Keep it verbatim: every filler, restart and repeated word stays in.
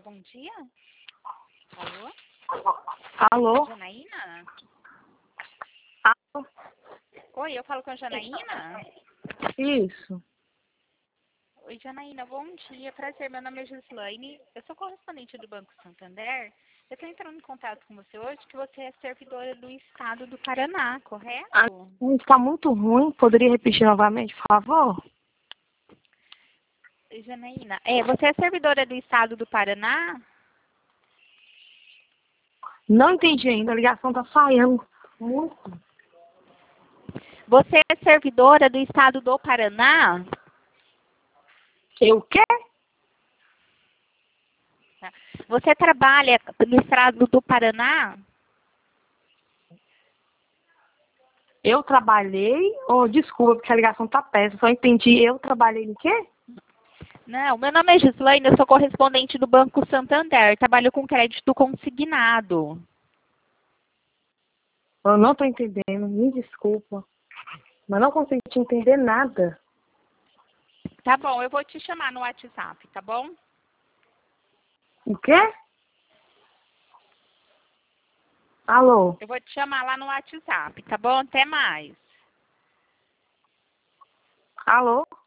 Alô, bom dia? Alô? Alô? Janaína? Alô? Oi, eu falo com a Janaína? Isso. Oi, Janaína, bom dia. Prazer, meu nome é Gislaine. Eu sou correspondente do Banco Santander. Eu estou entrando em contato com você hoje que você é servidora do Estado do Paraná, correto? Ah, está muito ruim. Poderia repetir novamente, por favor? Janaína, é, você é servidora do Estado do Paraná? Não entendi ainda. A ligação está falhando muito. Você é servidora do Estado do Paraná? Eu o quê? Você trabalha no Estado do Paraná? Eu trabalhei... Oh, desculpa, porque a ligação está péssima. Só entendi. Eu trabalhei em quê? Não, meu nome é Gislaine, eu sou correspondente do Banco Santander. Trabalho com crédito consignado. Eu não estou entendendo. Me desculpa. Mas não consegui te entender nada. Tá bom, eu vou te chamar no WhatsApp, tá bom? O quê? Alô? Eu vou te chamar lá no WhatsApp, tá bom? Até mais. Alô?